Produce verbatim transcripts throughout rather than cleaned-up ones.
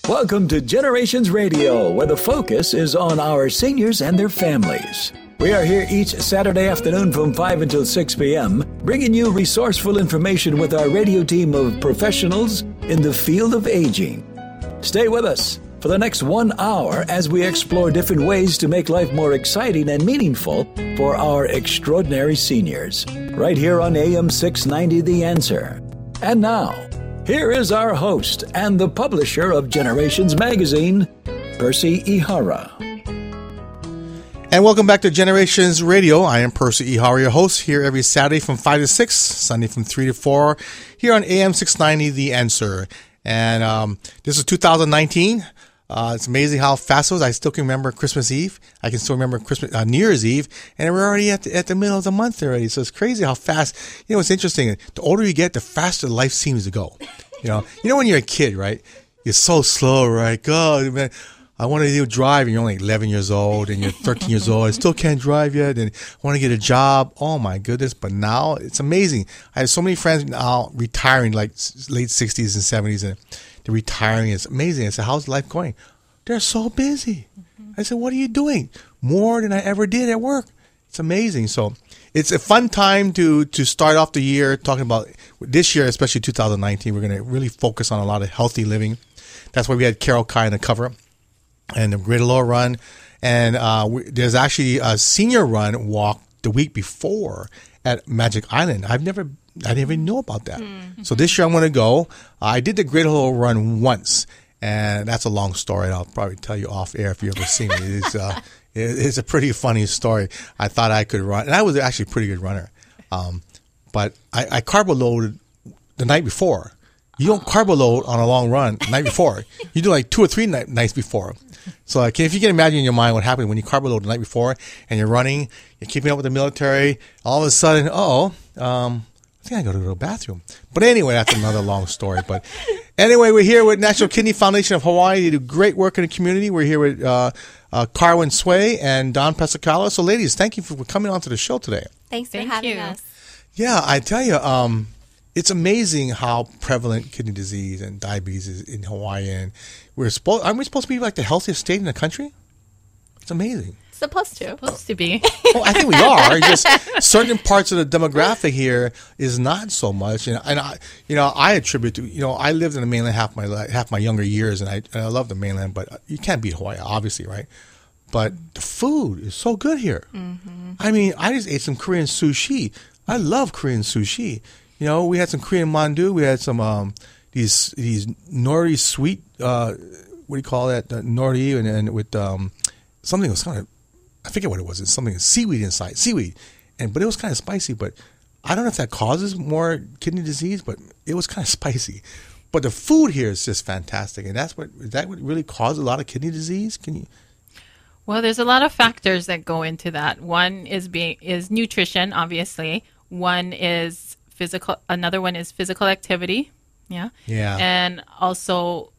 Welcome to Generations Radio, where the focus is on our seniors and their families. We are here each Saturday afternoon from five until six p.m., bringing you resourceful information with our radio team of professionals in the field of aging. Stay with us for the next one hour as we explore different ways to make life more exciting and meaningful for our extraordinary seniors. Right here on A M six ninety, The Answer. And now, here is our host and the publisher of Generations Magazine, Percy Ihara. And welcome back to Generations Radio. I am Percy Ihara, your host, here every Saturday from five to six, Sunday from three to four, here on A M six ninety, The Answer. And um, this is two thousand nineteen. Uh, it's amazing how fast it was. I still can remember Christmas Eve. I can still remember Christmas, uh, New Year's Eve, and we're already at the, at the middle of the month already. So it's crazy how fast. You know, it's interesting. The older you get, the faster life seems to go. You know, you know when you're a kid, right? You're so slow, right? God, man, I want to drive, and you're only eleven years old, and you're thirteen years old. I still can't drive yet, and I want to get a job. Oh my goodness! But now it's amazing. I have so many friends now retiring, like late sixties and seventies, and they're retiring. It's amazing. I said, "How's life going?" They're so busy. Mm-hmm. I said, "What are you doing?" More than I ever did at work. It's amazing. So it's a fun time to to start off the year talking about this year, especially two thousand nineteen. We're going to really focus on a lot of healthy living. That's why we had Carol Kai on the cover. And the Great Aloha Run, and uh, we, there's actually a senior run walk the week before at Magic Island. I've never, I didn't even know about that. Mm-hmm. So this year I'm going to go. Uh, I did the Great Aloha Run once, and that's a long story. I'll probably tell you off air if you ever seen it. It's, uh, it, it's a pretty funny story. I thought I could run, and I was actually a pretty good runner, um, but I, I carbo loaded the night before. You don't carbo load on a long run the night before. You do like two or three night, nights before. So like, if you can imagine in your mind what happened when you carbo load the night before and you're running, you're keeping up with the military, all of a sudden, oh, um, I think I got to go to the bathroom. But anyway, that's another long story. But anyway, we're here with National Kidney Foundation of Hawaii. They do great work in the community. We're here with uh, uh, Carwin Sway and Don Pesacalo. So ladies, thank you for coming on to the show today. Thanks for thank having you. us. Yeah, I tell you, um, it's amazing how prevalent kidney disease and diabetes is in Hawaii. And we're supposed, aren't we supposed to be like the healthiest state in the country? It's amazing. Supposed to. Supposed to be. Well, I think we are. Just certain parts of the demographic here is not so much. And, and I, you know, I attribute to, you know, I lived in the mainland half my half my younger years, and I, and I love the mainland, but you can't beat Hawaii, obviously, right? But the food is so good here. Mm-hmm. I mean, I just ate some Korean sushi. I love Korean sushi. You know, we had some Korean mandu. We had some um, these these nori sweet. Uh, what do you call that? Uh, nori and, and with um, something was kind of, I forget what it was. It's something seaweed inside, seaweed, and but it was kind of spicy. But I don't know if that causes more kidney disease, but it was kind of spicy. But the food here is just fantastic, and that's what that would really cause a lot of kidney disease. Can you? Well, there's a lot of factors that go into that. One is being is nutrition, obviously. One is physical. Another one is physical activity. Yeah. Yeah. And also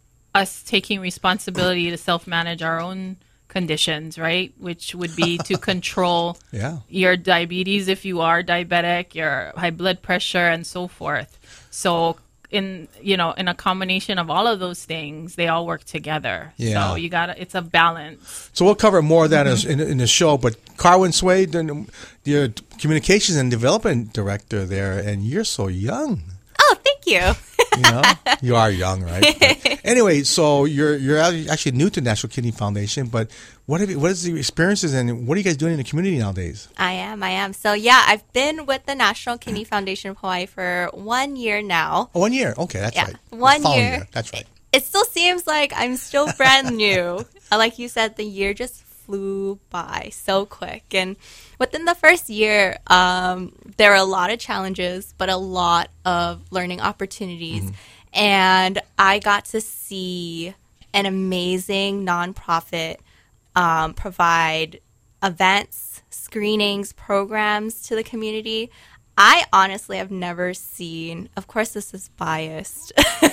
us taking responsibility to self-manage our own conditions, right? Which would be to control yeah. your diabetes if you are diabetic, your high blood pressure, and so forth. So in, you know, in a combination of all of those things, they all work together. Yeah. So you gotta, it's a balance. So we'll cover more of that mm-hmm. in, in the show. But Carwin Sway, the, the communications and development director there, and you're so young. Oh, thank you. You know, you are young, right? But anyway, so you're you're actually new to National Kidney Foundation, but what have you, what is the experiences and what are you guys doing in the community nowadays? I am, I am. So yeah, I've been with the National Kidney Foundation of Hawaii for one year now. Oh, one year, okay, that's yeah, right. One year. year, that's right. It still seems like I'm still brand new. Like you said, the year just flew by so quick, and within the first year, um, there were a lot of challenges, but a lot of learning opportunities. Mm-hmm. And I got to see an amazing nonprofit um, provide events, screenings, programs to the community. I honestly have never seen, of course this is biased,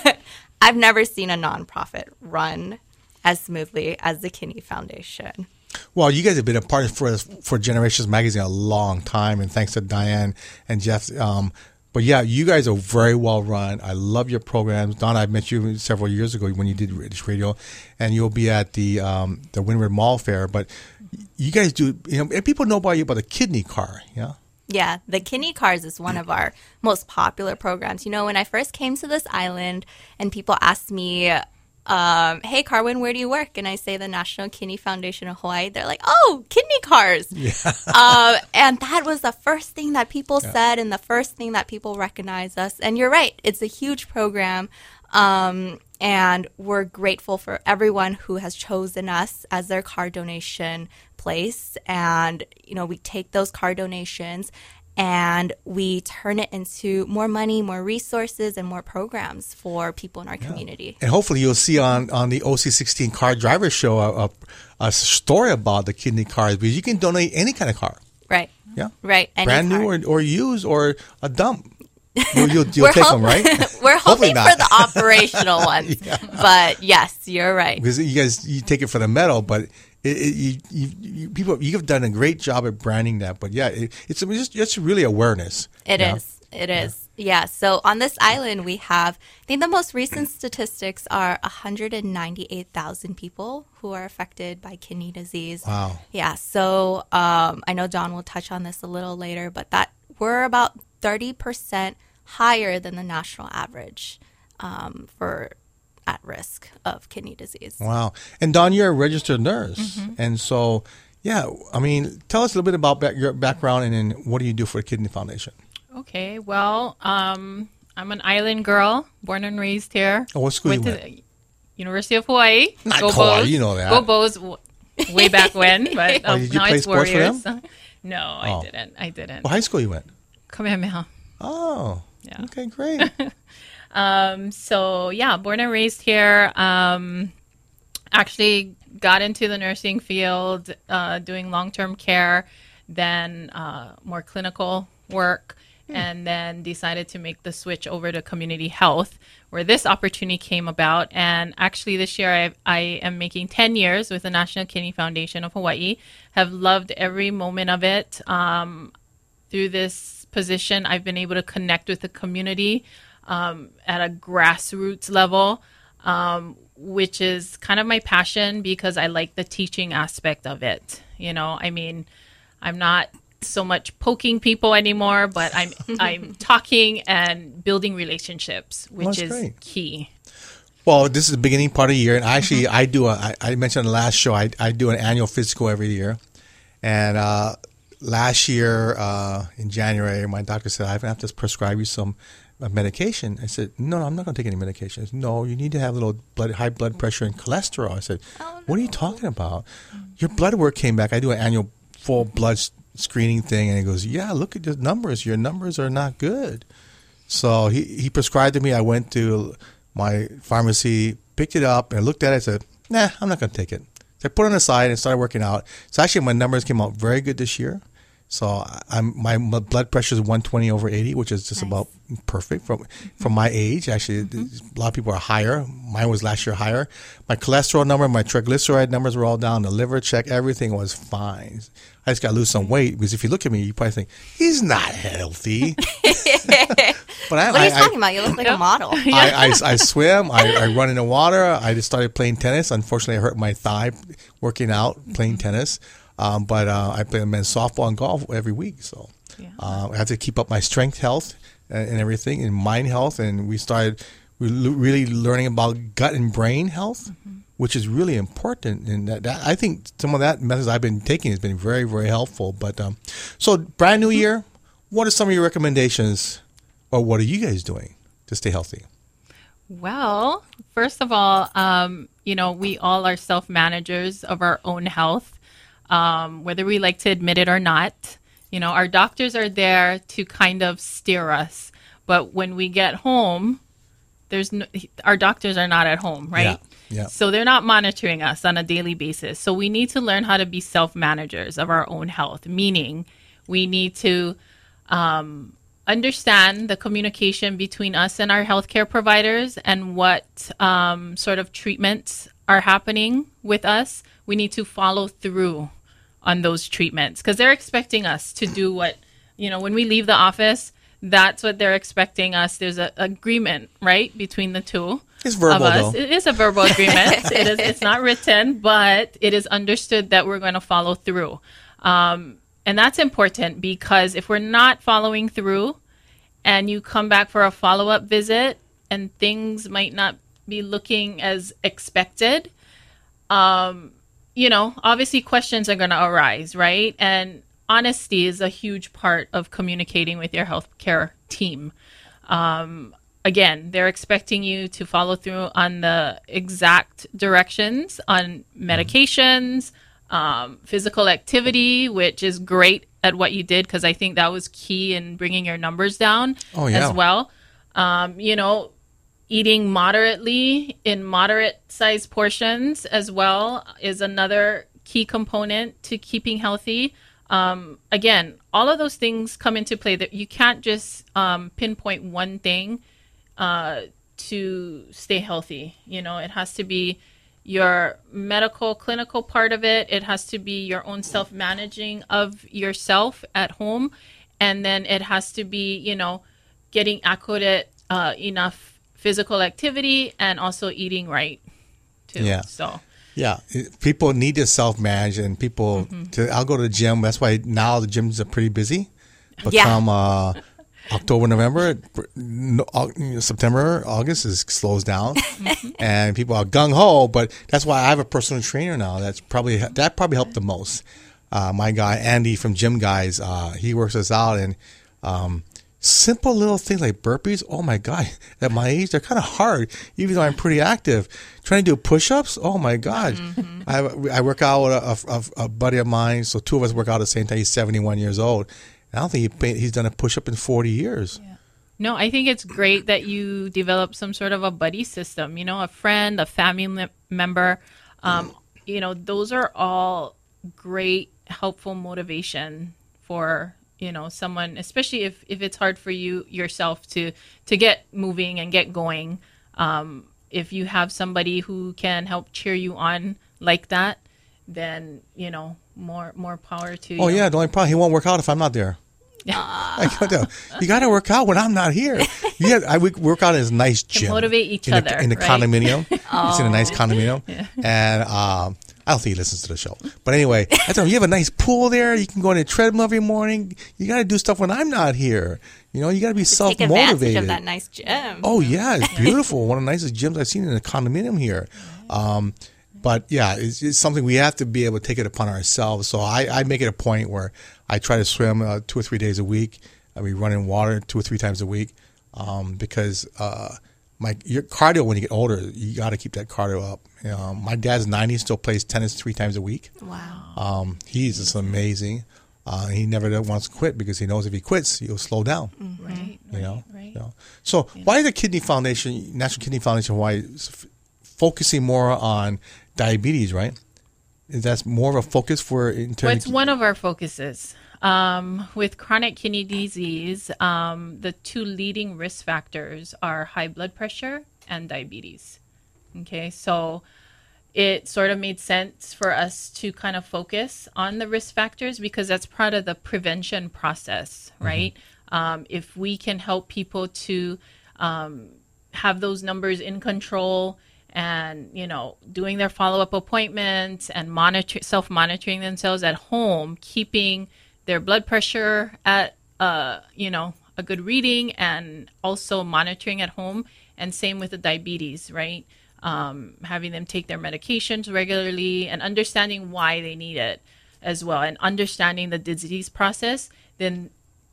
I've never seen a nonprofit run as smoothly as the Kidney Foundation. Well, you guys have been a part for for Generations Magazine a long time, and thanks to Diane and Jeff. Um, But yeah, you guys are very well run. I love your programs. Don, I met you several years ago when you did British Radio, and you'll be at the um, the Windward Mall Fair. But you guys do, you know, and people know about you about the kidney car, yeah? Yeah, the Kidney Cars is one of our most popular programs. You know, when I first came to this island and people asked me, um, hey, Carwin, where do you work? And I say the National Kidney Foundation of Hawaii. They're like, oh, Kidney Cars. Yeah. uh, and that was the first thing that people yeah. said and the first thing that people recognized us. And you're right. It's a huge program. Um, and we're grateful for everyone who has chosen us as their car donation place. And, you know, we take those car donations and we turn it into more money, more resources, and more programs for people in our yeah. community. And hopefully you'll see on, on the O C sixteen Car Driver Show a, a, a story about the kidney cars, because you can donate any kind of car. Right. Yeah. Right. Any Brand car. new or, or used or a dump. You'll, you'll, you'll take hope- them, right? We're hoping for the operational ones. yeah. But yes, you're right. Because you guys, you take it for the metal, but It, it, you, you, you, people, you've done a great job at branding that, but yeah, it, it's just it's really awareness. It yeah? is. It is. Yeah. yeah. So on this island, we have, I think the most recent statistics are one hundred ninety-eight thousand people who are affected by kidney disease. Wow. Yeah. So um, I know John will touch on this a little later, but that we're about thirty percent higher than the national average um, for at risk of kidney disease. Wow. And Don, you're a registered nurse. Mm-hmm. And so, yeah, I mean, tell us a little bit about back, your background and then what do you do for the Kidney Foundation? Okay. Well, um, I'm an island girl, born and raised here. Oh, what school went you to went? The University of Hawaii. Not Go Hawaii, Bows. you know that. Go Bows w- way back when. But oh, um, did you now play it's sports Warriors. for them? No, oh. I didn't. I didn't. What high school you went? Kamehameha. Oh, yeah. Okay, great. Um, so yeah, born and raised here. Um, actually got into the nursing field, uh, doing long-term care, then uh, more clinical work, hmm. and then decided to make the switch over to community health, where this opportunity came about. And actually this year I, I am making ten years with the National Kidney Foundation of Hawaii. Have loved every moment of it. Um, through this position, I've been able to connect with the community Um, at a grassroots level, um, which is kind of my passion because I like the teaching aspect of it. You know, I mean, I'm not so much poking people anymore, but I'm I'm talking and building relationships, which well, is great. key. Well, this is the beginning part of the year, and actually, mm-hmm. I do. A, I, I mentioned on the last show, I, I do an annual physical every year, and uh, last year uh, in January, my doctor said I have to prescribe you some a medication. I said, no, no, I'm not going to take any medication. Said, no, you need to have a little blood, high blood pressure and cholesterol. I said, oh, no. What are you talking about? Your blood work came back. I do an annual full blood screening thing. And he goes, yeah, look at the numbers. Your numbers are not good. So he, he prescribed to me. I went to my pharmacy, picked it up, and I looked at it. I said, nah, I'm not going to take it. So I put it on the side and started working out. So actually my numbers came out very good this year. So I'm my blood pressure is one twenty over eighty, which is just nice. About perfect from from my age. Actually, mm-hmm. a lot of people are higher. Mine was last year higher. My cholesterol number, my triglyceride numbers were all down. The liver check, everything was fine. I just got to lose some weight because if you look at me, you probably think he's not healthy. But I, what are you I, talking I, about? You look like a model. I, I, I swim. I, I run in the water. I just started playing tennis. Unfortunately, I hurt my thigh working out, playing tennis. Um, but uh, I play men's softball and golf every week. So yeah. uh, I have to keep up my strength health and, and everything, and mind health. And we started really learning about gut and brain health, mm-hmm. which is really important. And that, that, I think some of that methods I've been taking has been very, very helpful. But um, so brand new year, what are some of your recommendations, or what are you guys doing to stay healthy? Well, first of all, um, you know, we all are self-managers of our own health. Um, whether we like to admit it or not, you know, our doctors are there to kind of steer us. But when we get home, there's no, our doctors are not at home, right? Yeah, yeah. So they're not monitoring us on a daily basis. So we need to learn how to be self-managers of our own health, meaning we need to um, understand the communication between us and our healthcare providers and what um, sort of treatments are happening with us. We need to follow through on those treatments because they're expecting us to do what, you know, when we leave the office, that's what they're expecting us. There's an agreement, right, between the two. It's verbal, of us. though. It is a verbal agreement. it is. It's not written, but it is understood that we're going to follow through. Um, and that's important because if we're not following through and you come back for a follow-up visit and things might not be looking as expected, um, you know, obviously questions are going to arise, right? And honesty is a huge part of communicating with your healthcare team. Um, again, they're expecting you to follow through on the exact directions on medications, um, physical activity, which is great at what you did because I think that was key in bringing your numbers down oh, yeah. as well. Um, you know, eating moderately in moderate sized portions as well is another key component to keeping healthy. Um, again, all of those things come into play that you can't just um, pinpoint one thing uh, to stay healthy. You know, it has to be your medical, clinical part of it. It has to be your own self-managing of yourself at home. And then it has to be, you know, getting accurate uh, enough physical activity and also eating right too. Yeah. So yeah, it, people need to self-manage, and people. Mm-hmm. To, I'll go to the gym. That's why now the gyms are pretty busy. But yeah. come uh, October, November, no, September, August is slows down, and people are gung ho. But that's why I have a personal trainer now. That's probably that probably helped the most. Uh, my guy Andy from Gym Guys, uh, he works us out, and um, simple little things like burpees. Oh my God! At my age, they're kind of hard, even though I'm pretty active. Trying to do push-ups. Oh my God! Mm-hmm. I I work out with a, a, a buddy of mine. So two of us work out at the same time. He's seventy-one years old. I don't think he, he's done a push-up in forty years. Yeah. No, I think it's great that you develop some sort of a buddy system. You know, a friend, a family member. Um, you know, those are all great, helpful motivation for. You know, someone, especially if, if it's hard for you yourself to, to get moving and get going. Um, if you have somebody who can help cheer you on like that, then, you know, more, more power to you. Oh yeah. The only problem, he won't work out if I'm not there. I gotta, you got to work out when I'm not here. Yeah, I work out in this nice gym. To motivate each in other. A, in the right? condominium. Oh. It's in a nice condominium. Yeah. And, um, I don't think he listens to the show. But anyway, I tell him, you have a nice pool there. You can go on a treadmill every morning. You got to do stuff when I'm not here. You know, you got to be self-motivated. Take advantage of that nice gym. Oh, yeah. It's beautiful. One of the nicest gyms I've seen in a condominium here. Um, but, yeah, it's, it's something we have to be able to take it upon ourselves. So I, I make it a point where I try to swim uh, two or three days a week. I mean, run in water two or three times a week um, because uh, my your cardio, when you get older, you got to keep that cardio up. You know, my dad's ninety, still plays tennis three times a week. Wow. Um, he's just amazing. Uh, he never wants to quit because he knows if he quits, he'll slow down. Mm-hmm. Right. You know. Right. You know? So yeah. Why is the Kidney Foundation, National Kidney Foundation, why is f- focusing more on diabetes? Right? Is that more of a focus for? In well, it's one of our focuses. Um, with chronic kidney disease, um, the two leading risk factors are high blood pressure and diabetes. Okay, so it sort of made sense for us to kind of focus on the risk factors because that's part of the prevention process, right? Mm-hmm. Um, if we can help people to um, have those numbers in control and, you know, doing their follow-up appointments and monitor, self-monitoring themselves at home, keeping their blood pressure at, uh, you know, a good reading and also monitoring at home. And same with the diabetes, right? Um, having them take their medications regularly and understanding why they need it as well. And understanding the disease process, then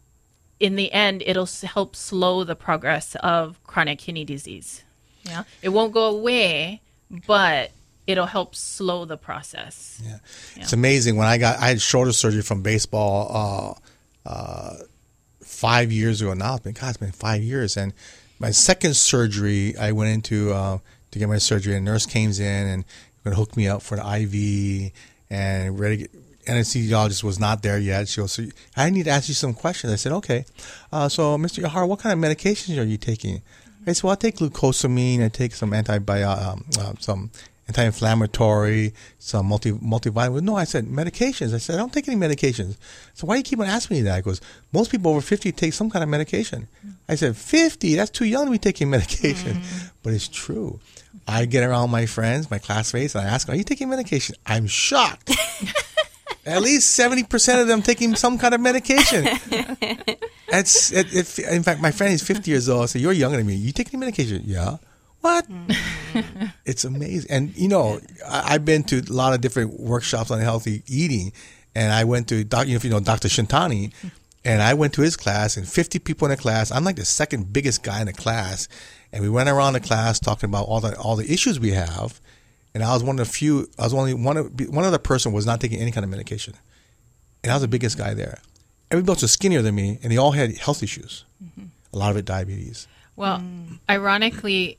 in the end, it'll help slow the progress of chronic kidney disease. Yeah, it won't go away, but it'll help slow the process. Yeah. Yeah. It's amazing. When I got, I had shoulder surgery from baseball uh, uh, five years ago. Now it's been, God, it's been five years. And my second surgery, I went into uh, to get my surgery, and a nurse came in and going to hook me up for the I V, and ready to get, anesthesiologist was not there yet. She goes, so I need to ask you some questions. I said, okay. Uh, so, Mister Ihara, what kind of medications are you taking? I said, well, I take glucosamine. I take some antibiotic, um, uh, some anti-inflammatory, some multi multivitamin. No, I said medications. I said I don't take any medications. So why do you keep on asking me that? He goes, most people over fifty take some kind of medication. I said fifty? That's too young to be taking medication. Mm. But it's true. I get around my friends, my classmates, and I ask them, are you taking medication? I'm shocked. At least seventy percent of them taking some kind of medication. It's, it, it, in fact, my friend is fifty years old. I said, you're younger than me. You take any medication? Yeah. What? Mm-hmm. It's amazing. And, you know, I, I've been to a lot of different workshops on healthy eating. And I went to, you know, if you know Doctor Shintani, and I went to his class, and fifty people in the class. I'm like the second biggest guy in the class. And we went around the class talking about all the all the issues we have. And I was one of the few, I was only one of, one other person was not taking any kind of medication. And I was the biggest guy there. Everybody else was skinnier than me, and they all had health issues. Mm-hmm. A lot of it diabetes. Well, mm. ironically,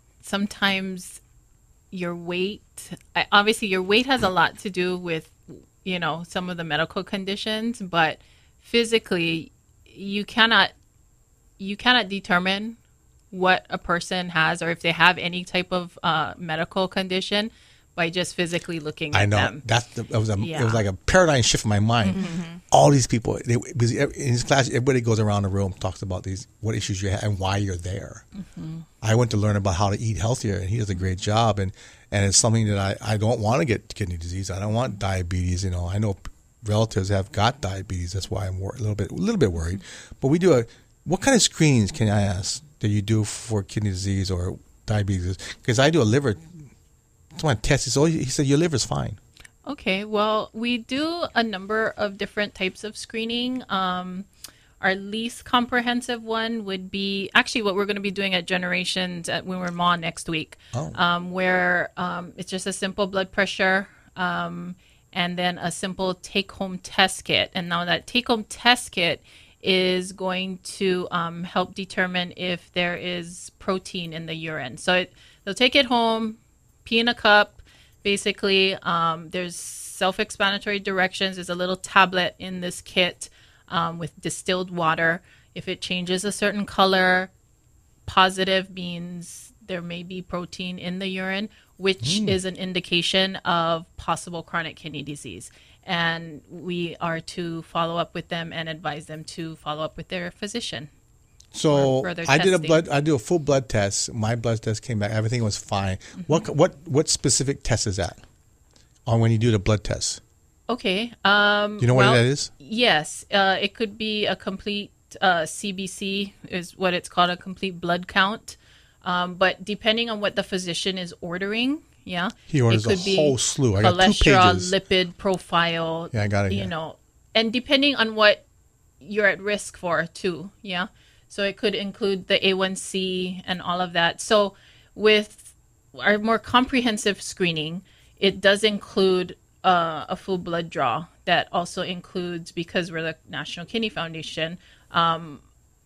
sometimes your weight, obviously your weight has a lot to do with, you know, some of the medical conditions, but physically you cannot, you cannot determine what a person has or if they have any type of uh, medical condition by just physically looking at I know. them. That's the, it, was a, yeah. it was like a paradigm shift in my mind. Mm-hmm. All these people, they, because in his class, everybody goes around the room, talks about these, what issues you have and why you're there. Mm-hmm. I went to learn about how to eat healthier, and he does a great job. And, and it's something that I, I don't want to get kidney disease. I don't want diabetes. You know, I know relatives have got diabetes. That's why I'm wor- a little bit, a little bit worried. But we do a, what kind of screenings, can I ask, that you do for kidney disease or diabetes? Because I do a liver, someone tests it. So he said your liver's fine. Okay, well, we do a number of different types of screening. Um, our least comprehensive one would be actually what we're going to be doing at Generations at Windward Mall next week, oh. um, where um, it's just a simple blood pressure um, and then a simple take-home test kit. And now that take-home test kit is going to um, help determine if there is protein in the urine. So it, they'll take it home, pee in a cup. Basically, um, there's self-explanatory directions. There's a little tablet in this kit um, with distilled water. If it changes a certain color, positive means there may be protein in the urine, which mm. is an indication of possible chronic kidney disease. And we are to follow up with them and advise them to follow up with their physician. So I testing. did a blood. I do a full blood test. My blood test came back. Everything was fine. Mm-hmm. What what what specific test is that? On when you do the blood test? Okay. Um, do you know well, what that is? Yes. Uh, it could be a complete uh, C B C is what it's called, a complete blood count. Um, but depending on what the physician is ordering. Yeah, he orders it could a be whole slew. I got two cholesterol, pages. lipid profile. Yeah, I got it. You here. know, and depending on what you're at risk for, too. Yeah, so it could include the A one C and all of that. So with our more comprehensive screening, it does include uh, a full blood draw that also includes, because we're the National Kidney Foundation, um,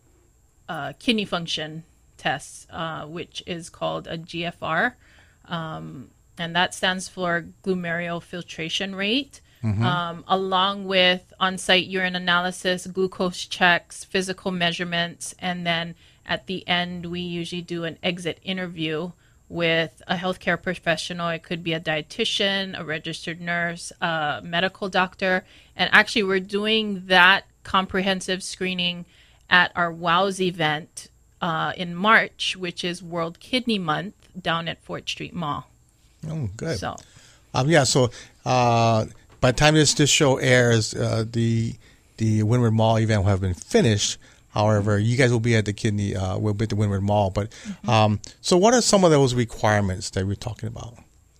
uh, kidney function tests, uh, which is called a G F R. Um, and that stands for glomerular filtration rate, mm-hmm. um, along with on-site urine analysis, glucose checks, physical measurements, and then at the end, we usually do an exit interview with a healthcare professional. It could be a dietitian, a registered nurse, a medical doctor. And actually, we're doing that comprehensive screening at our WOWS event uh, in March, which is World Kidney Month, down at Fort Street Mall. Oh, good. So, um, yeah. So, uh, by the time this this show airs, uh, the the Windward Mall event will have been finished. However, you guys will be at the kidney. Uh, we'll be at the Windward Mall. But mm-hmm. um, so, what are some of those requirements that we're talking about?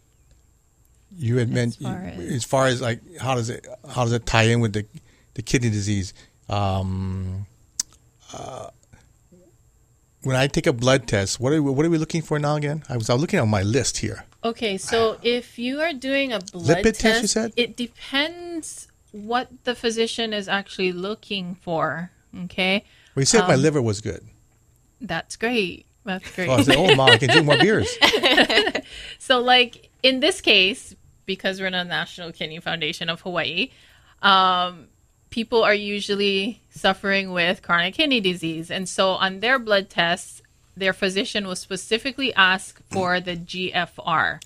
You had mentioned as, as far as like how does it how does it tie in with the the kidney disease? Um, uh, When I take a blood test, what are we, what are we looking for now again? I was, I was looking on my list here. Okay, so if you are doing a blood Lipid test, test, you said? It depends what the physician is actually looking for. Okay. Well, you said um, my liver was good. That's great. That's great. So I said, oh, Mom, I can drink more beers. So, like in this case, because we're in the National Kidney Foundation of Hawaii, um, people are usually suffering with chronic kidney disease. And so on their blood tests, their physician will specifically ask for the G F R.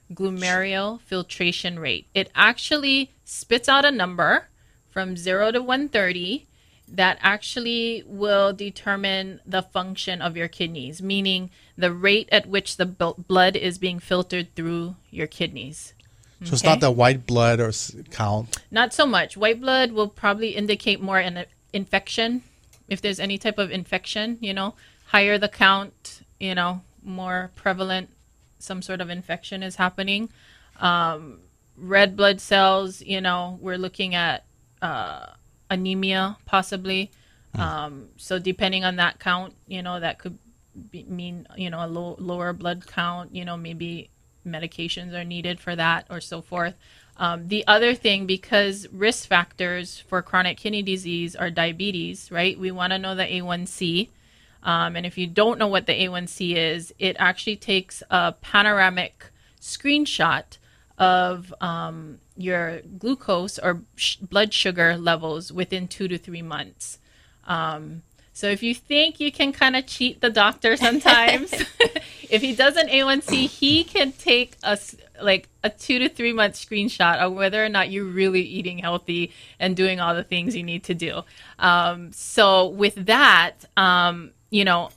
glomerular filtration rate. It actually spits out a number from zero to one hundred thirty that actually will determine the function of your kidneys, meaning the rate at which the b- blood is being filtered through your kidneys. So it's not the white blood or s- count. Not so much. White blood will probably indicate more an infection. If there's any type of infection, you know, higher the count, you know, more prevalent some sort of infection is happening. Um, red blood cells, you know, we're looking at uh, anemia possibly. Mm. Um, so depending on that count, you know, that could be, mean, you know, a low, lower blood count, you know, maybe medications are needed for that or so forth. Um, the other thing, because risk factors for chronic kidney disease are diabetes, right? We want to know the A one C. Um, and if you don't know what the A one C is, it actually takes a panoramic screenshot of um, your glucose or sh- blood sugar levels within two to three months. Um, so if you think you can kind of cheat the doctor sometimes, if he does an A one C, he can take a, like a two to three month screenshot of whether or not you're really eating healthy and doing all the things you need to do. Um, so with that, um, you know,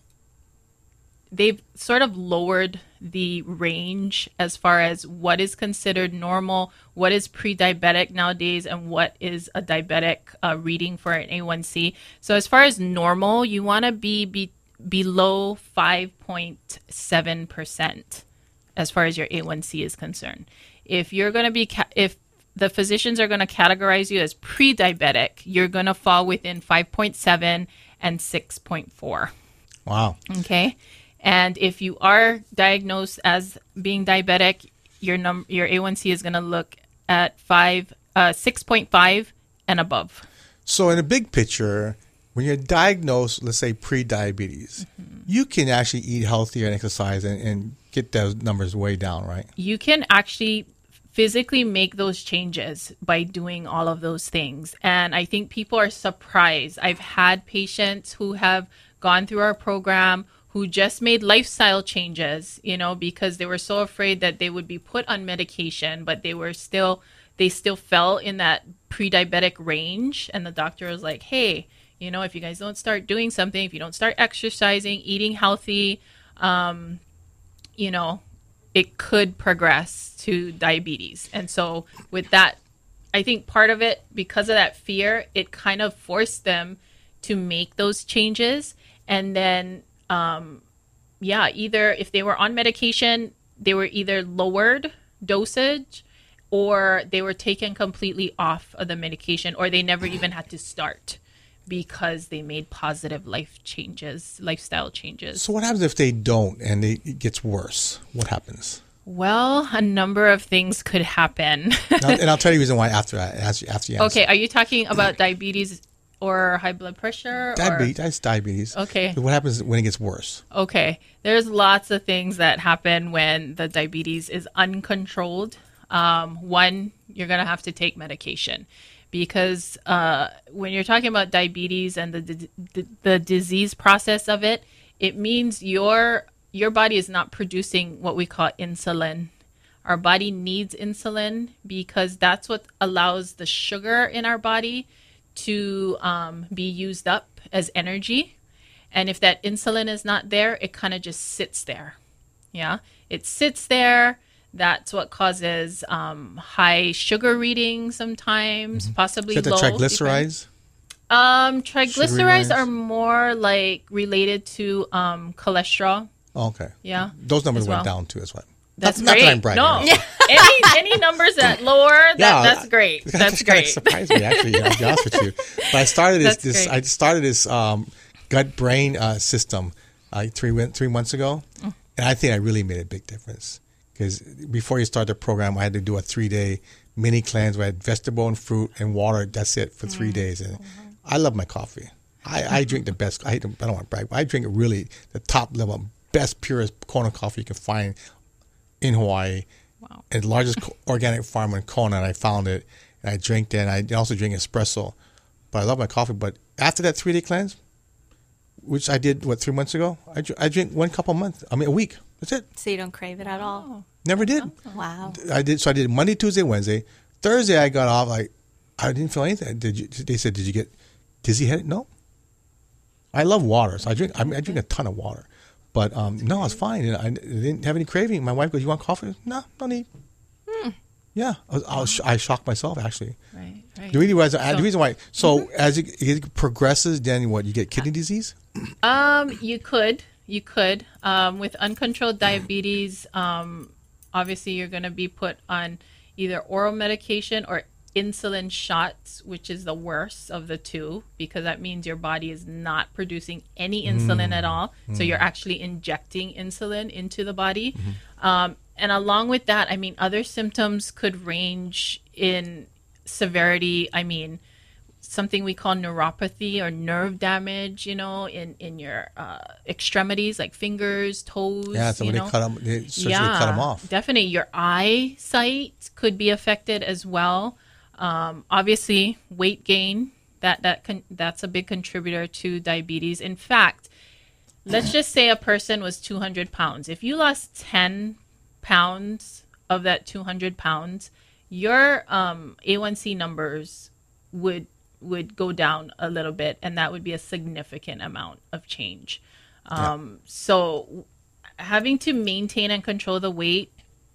they've sort of lowered the range as far as what is considered normal, what is pre-diabetic nowadays, and what is a diabetic uh, reading for an A one C. So as far as normal, you want to be, be below five point seven percent as far as your A one C is concerned. If you're going to be, ca- if the physicians are going to categorize you as pre-diabetic, you're going to fall within five point seven and six point four. Wow. Okay. And if you are diagnosed as being diabetic, your num- your A one C is going to look at five, uh, six point five and above. So in the big picture, when you're diagnosed, let's say pre-diabetes, mm-hmm. you can actually eat healthier and exercise and, and get those numbers way down, right? You can actually physically make those changes by doing all of those things. And I think people are surprised. I've had patients who have gone through our program who just made lifestyle changes, you know, because they were so afraid that they would be put on medication, but they were still, they still fell in that pre-diabetic range. And the doctor was like, hey, you know, if you guys don't start doing something, if you don't start exercising, eating healthy, um, you know, it could progress to diabetes. And so with that, I think part of it, because of that fear, it kind of forced them to make those changes. And then, um, yeah, either if they were on medication, they were either lowered dosage or they were taken completely off of the medication, or they never even had to start because they made positive life changes, lifestyle changes. So what happens if they don't and they, it gets worse? What happens? Well, a number of things could happen. and, I'll, and I'll tell you the reason why after I after you answer. Okay, are you talking about diabetes or high blood pressure? Diabetes. That's diabetes. Okay. What happens when it gets worse? Okay. There's lots of things that happen when the diabetes is uncontrolled. Um, one, you're going to have to take medication because uh, when you're talking about diabetes and the, the the disease process of it, it means your your body is not producing what we call insulin. Our body needs insulin because that's what allows the sugar in our body to um, be used up as energy. And if that insulin is not there, it kind of just sits there. Yeah, it sits there. That's what causes um, high sugar readings sometimes, mm-hmm. possibly Is that the low. triglycerides? Um, triglycerides are more like related to um, cholesterol. Oh, okay. Yeah. Those numbers well. went down too as well. That's not, great. Not that I'm bragging. No, Yeah. any any numbers that lower, that, yeah, that's great. That's great. That surprised me actually. You know, I'll be honest with you. But I started this. this I started this um, gut brain uh, system uh, three three months ago, mm. and I think I really made a big difference. Because before you start the program, I had to do a three day mini cleanse where I had vegetable and fruit and water. That's it for three mm. days. And mm-hmm. I love my coffee. I, I drink the best. I, I don't want to brag, but I drink really the top level, best, purest Kona coffee you can find in Hawaii. Wow. And the largest organic farm in Kona, and I found it. And I drink that. And I also drink espresso. But I love my coffee. But after that three day cleanse, which I did, what, three months ago, I, I drink one cup a month. I mean, a week. That's it. So you don't crave it at all? Never did. Oh, wow. I did. So I did Monday, Tuesday, Wednesday. Thursday, I got off. Like I didn't feel anything. Did you? They said, "Did you get dizzy head?" No. I love water, so I drink. I, mean, I drink a ton of water. But um, no, I was fine. And I didn't have any craving. My wife goes, "You want coffee?" No, no need. Hmm. Yeah, I, was, I, was, I shocked myself actually. Right, right. The reason why, so, So, the reason why. So mm-hmm. as it, it progresses, then what? You get kidney disease. Um, you could, you could. Um, with uncontrolled diabetes, um, obviously you're going to be put on either oral medication or insulin shots, which is the worst of the two, because that means your body is not producing any insulin mm. at all. Mm. So you're actually injecting insulin into the body. Mm-hmm. Um, and along with that, I mean, other symptoms could range in severity. I mean, something we call neuropathy or nerve damage, you know, in, in your uh, extremities, like fingers, toes. Yeah, so when you they know? cut them, they surgically yeah, cut them off. Definitely. Your eyesight could be affected as well. Um, obviously, weight gain, that, that con- that's a big contributor to diabetes. In fact, let's just say a person was two hundred pounds. If you lost ten pounds of that two hundred pounds, your um, A one C numbers would would go down a little bit, and that would be a significant amount of change. Um, yeah. So having to maintain and control the weight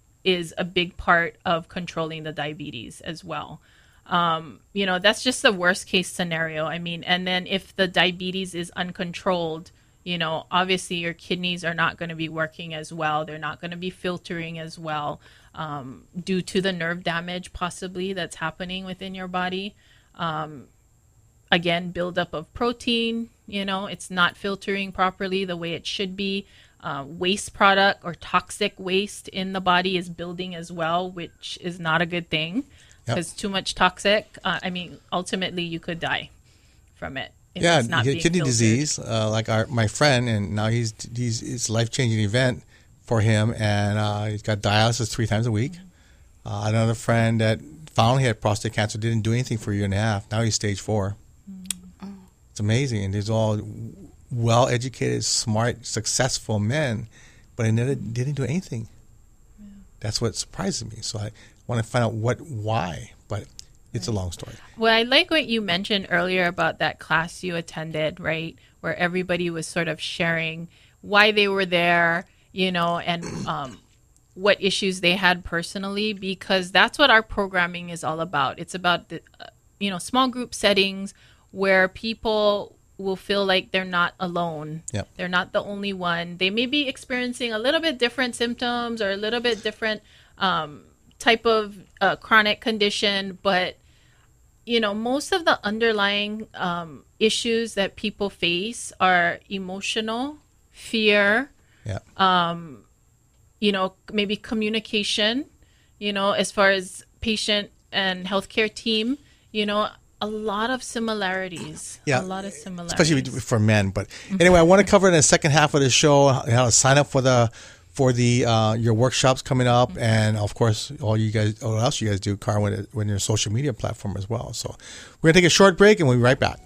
is a big part of controlling the diabetes as well. Um, you know, that's just the worst case scenario. I mean, and then if the diabetes is uncontrolled, you know, obviously your kidneys are not going to be working as well. They're not going to be filtering as well, um, due to the nerve damage possibly that's happening within your body. Um, again, buildup of protein, you know, it's not filtering properly the way it should be. Uh, waste product or toxic waste in the body is building as well, which is not a good thing, because yep. too much toxic, uh, I mean, ultimately you could die from it. If yeah, it's not you get kidney filtered. disease, uh, like our my friend, and now he's he's it's a life changing event for him, and uh, he's got dialysis three times a week. Mm-hmm. Uh, another friend that finally had prostate cancer didn't do anything for a year and a half. Now he's stage four. Mm-hmm. It's amazing, and he's all well-educated, smart, successful men, but I never didn't do anything. Yeah. That's what surprises me. So I want to find out what, why, but it's right. a long story. Well, I like what you mentioned earlier about that class you attended, right, where everybody was sort of sharing why they were there, you know, and um, what issues they had personally, because that's what our programming is all about. It's about the, uh, you know, small group settings where people will feel like they're not alone. Yep. They're not the only one. They may be experiencing a little bit different symptoms or a little bit different um, type of uh, chronic condition, but you know, most of the underlying um, issues that people face are emotional, fear, yeah. um, you know, maybe communication, you know, as far as patient and healthcare team, you know, a lot of similarities. Yeah, a lot of similarities, especially for men. But anyway, I want to cover in the second half of the show how to sign up for the for the uh, your workshops coming up, mm-hmm. and of course, all you guys, all else you guys do, Cara, when when your social media platform as well. So we're gonna take a short break, and we'll be right back.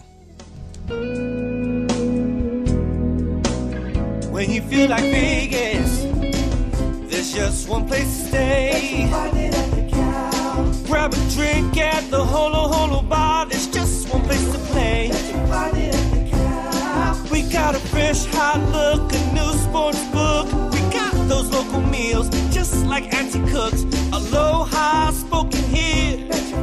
When you feel like Vegas, there's just one place to stay. Grab a drink at the Holo Holo Bar. There's just one place to play. We got a fresh, hot look, a new sports book. We got those local meals, just like Auntie cooks. Aloha spoken here.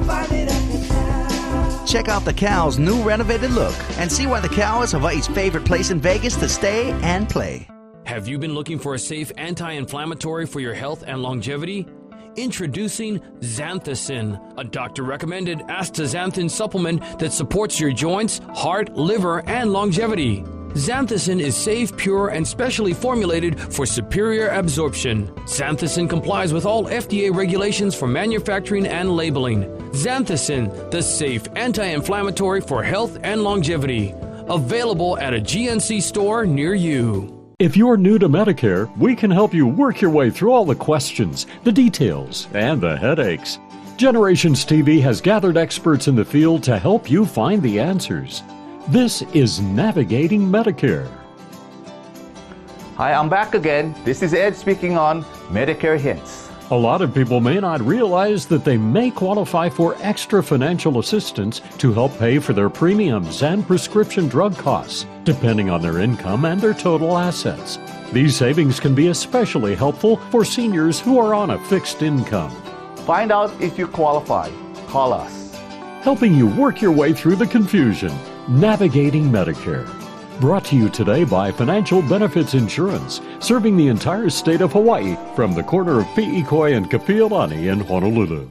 Check out the Cow's new renovated look and see why the Cow is Hawaii's favorite place in Vegas to stay and play. Have you been looking for a safe anti-inflammatory for your health and longevity? Introducing Xanthicin, a doctor-recommended astaxanthin supplement that supports your joints, heart, liver, and longevity. Xanthicin is safe, pure, and specially formulated for superior absorption. Xanthicin complies with all F D A regulations for manufacturing and labeling. Xanthicin, the safe anti-inflammatory for health and longevity. Available at a G N C store near you. If you're new to Medicare, we can help you work your way through all the questions, the details, and the headaches. Generations T V has gathered experts in the field to help you find the answers. This is Navigating Medicare. Hi, I'm back again. This is Ed speaking on Medicare Hints. A lot of people may not realize that they may qualify for extra financial assistance to help pay for their premiums and prescription drug costs, depending on their income and their total assets. These savings can be especially helpful for seniors who are on a fixed income. Find out if you qualify. Call us. Helping you work your way through the confusion, Navigating Medicare. Brought to you today by Financial Benefits Insurance, serving the entire state of Hawaii from the corner of Pi'ikoi and Kapiolani in Honolulu.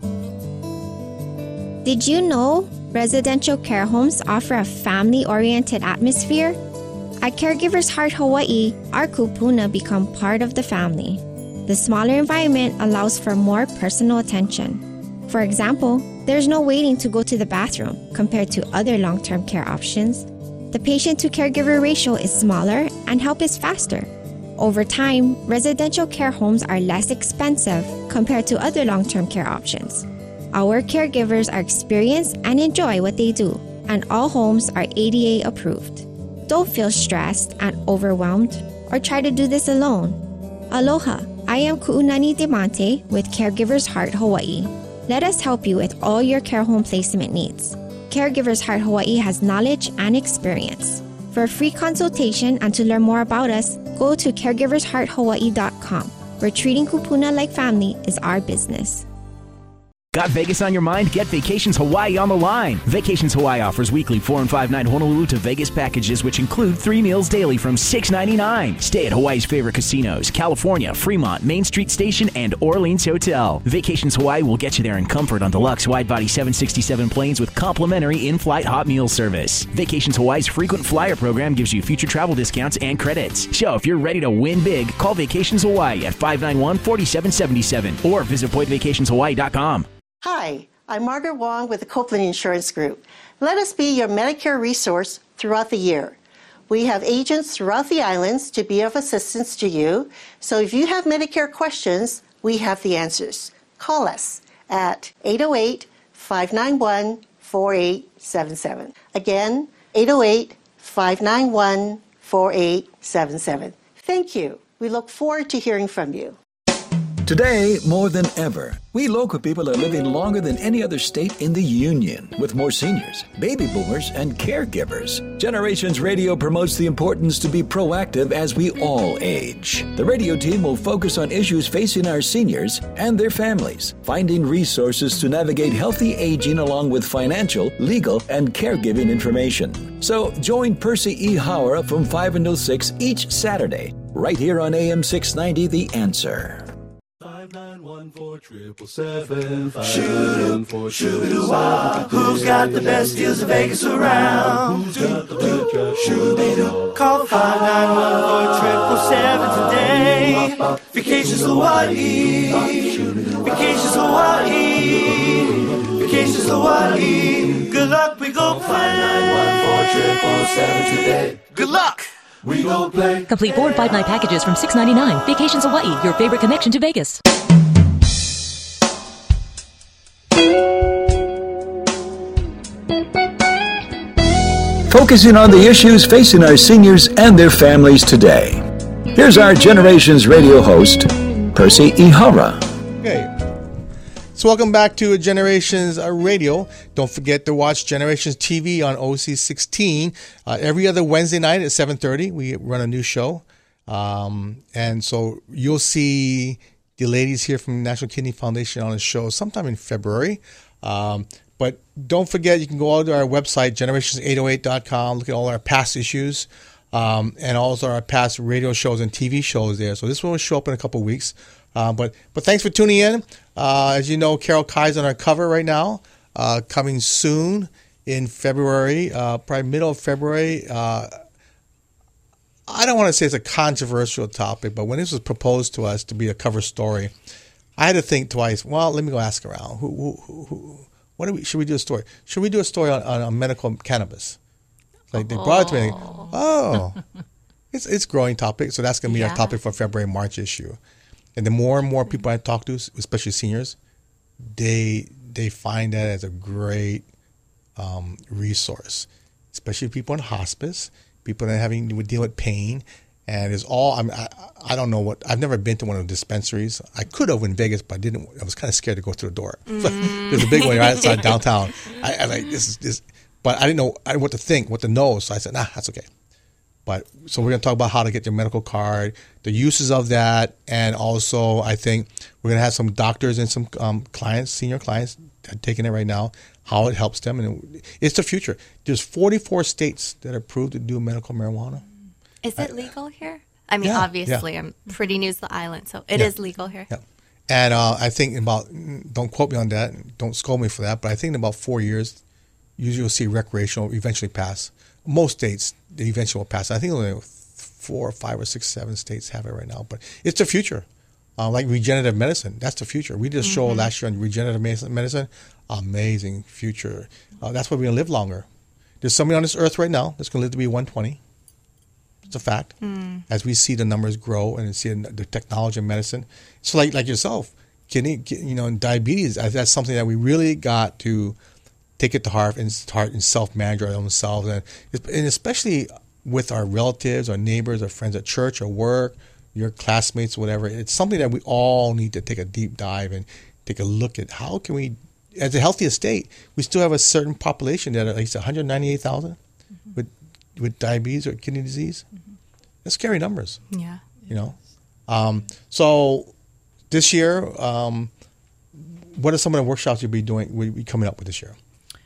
Did you know residential care homes offer a family-oriented atmosphere? At Caregivers Heart Hawaii, our kupuna become part of the family. The smaller environment allows for more personal attention. For example, there's no waiting to go to the bathroom compared to other long-term care options. The patient-to-caregiver ratio is smaller and help is faster. Over time, residential care homes are less expensive compared to other long-term care options. Our caregivers are experienced and enjoy what they do, and all homes are A D A approved. Don't feel stressed and overwhelmed or try to do this alone. Aloha, I am Ku'unani Demonte with Caregivers Heart Hawaii. Let us help you with all your care home placement needs. Caregivers Heart Hawaii has knowledge and experience. For a free consultation and to learn more about us, go to caregivers heart hawaii dot com, where treating kupuna like family is our business. Got Vegas on your mind? Get Vacations Hawaii on the line. Vacations Hawaii offers weekly four and five night Honolulu to Vegas packages, which include three meals daily from six ninety-nine. Stay at Hawaii's favorite casinos: California, Fremont, Main Street Station, and Orleans Hotel. Vacations Hawaii will get you there in comfort on deluxe wide-body seven sixty-seven planes with complimentary in-flight hot meal service. Vacations Hawaii's frequent flyer program gives you future travel discounts and credits. So if you're ready to win big, call Vacations Hawaii at five nine one, four seven seven seven or visit point vacations hawaii dot com. Hi, I'm Margaret Wong with the Copeland Insurance Group. Let us be your Medicare resource throughout the year. We have agents throughout the islands to be of assistance to you. So if you have Medicare questions, we have the answers. Call us at eight oh eight, five nine one, four eight seven seven. Again, eight oh eight, five nine one, four eight seven seven. Thank you. We look forward to hearing from you. Today, more than ever, we local people are living longer than any other state in the Union, with more seniors, baby boomers, and caregivers. Generations Radio promotes the importance to be proactive as we all age. The radio team will focus on issues facing our seniors and their families, finding resources to navigate healthy aging along with financial, legal, and caregiving information. So join Percy E. Howard from five until six each Saturday, right here on A M six ninety, The Answer. five nine one four triple seven five nine one four triple seven. Who's got the best deals in Vegas around? Who's got the best deals? Call five nine one four triple seven today. Vacations Hawaii. Vacations Hawaii. Vacations Hawaii. Good luck, we go play. five nine one four triple seven today. Good luck. We gon' play. Complete four and five night packages from six ninety-nine. Vacations Hawaii, your favorite connection to Vegas. Focusing on the issues facing our seniors and their families today. Here's our Generations Radio host, Percy Ihara. Okay. So welcome back to Generations Radio. Don't forget to watch Generations T V on O C sixteen. Uh, every other Wednesday night at seven thirty, we run a new show. Um, and so you'll see the ladies here from National Kidney Foundation on the show sometime in February. Um, but don't forget, you can go out to our website, generations eight oh eight dot com, look at all our past issues, um, and also our past radio shows and T V shows there. So this one will show up in a couple of weeks. Uh, but but thanks for tuning in. Uh, as you know, Carol Kai's on our cover right now, uh, coming soon in February, uh, probably middle of February. Uh, I don't want to say it's a controversial topic, but when this was proposed to us to be a cover story, I had to think twice. Well, let me go ask around. Who, who, who, who what do we? Should we do a story? Should we do a story on, on, on medical cannabis? Like they brought it to me. Oh, it's it's growing topic, so that's going to be yeah. our topic for February March issue. And the more and more people I talk to, especially seniors, they they find that as a great um, resource, especially people in hospice, people that are having to deal with pain. And it's all, I, mean, I I don't know what, I've never been to one of the dispensaries. I could have in Vegas, but I didn't, I was kind of scared to go through the door. Mm. There's a big one right outside downtown. I, I like, this is, this, but I didn't know I didn't know what to think, what to know. So I said, nah, that's okay. But, so we're going to talk about how to get your medical card, the uses of that, and also I think we're going to have some doctors and some um, clients, senior clients, taking it right now, how it helps them. And it's the future. There's forty-four states that are approved to do medical marijuana. Is it legal here? I mean, yeah, obviously, yeah. I'm pretty new to the island, so it yeah. is legal here. Yeah. And uh, I think about, don't quote me on that, don't scold me for that, but I think in about four years, usually you'll see recreational eventually pass. Most states, they eventually will pass. I think only four or five or six, seven states have it right now, but it's the future. Uh, like regenerative medicine, that's the future. We did a show mm-hmm. last year on regenerative medicine, amazing future. Uh, that's why we're going to live longer. There's somebody on this earth right now that's going to live to be one twenty. It's a fact. Mm. As we see the numbers grow and see the technology of medicine, so like like yourself, kidney, you know, and diabetes. That's something that we really got to take it to heart and heart and self-manage our own selves, and and especially with our relatives, our neighbors, our friends at church or work, your classmates, whatever. It's something that we all need to take a deep dive and take a look at. How can we, as a healthy state, we still have a certain population that are at least one hundred ninety-eight thousand mm-hmm. with. with diabetes or kidney disease. Mm-hmm. That's scary numbers. Yeah. You know? Um, so this year, um, what are some of the workshops you'll be doing, will be coming up with this year?